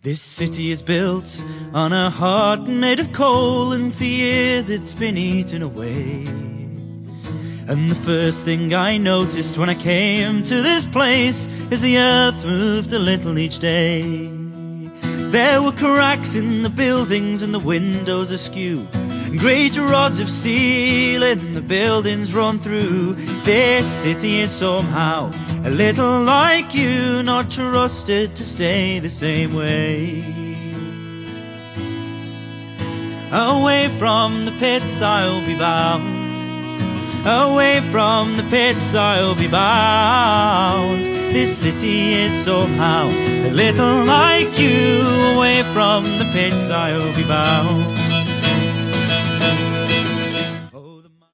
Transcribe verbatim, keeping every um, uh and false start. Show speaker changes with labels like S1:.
S1: This city is built on a heart made of coal, and for years it's been eaten away. And the first thing I noticed when I came to this place is the earth moved a little each day. There were cracks in the buildings and the windows askew, and great rods of steel in the buildings run through. This city is somehow a little like you, not trusted to stay the same way. Away from the pits I'll be bound, away from the pits I'll be bound. This city is somehow a little like you. Away from the pits I'll be bound.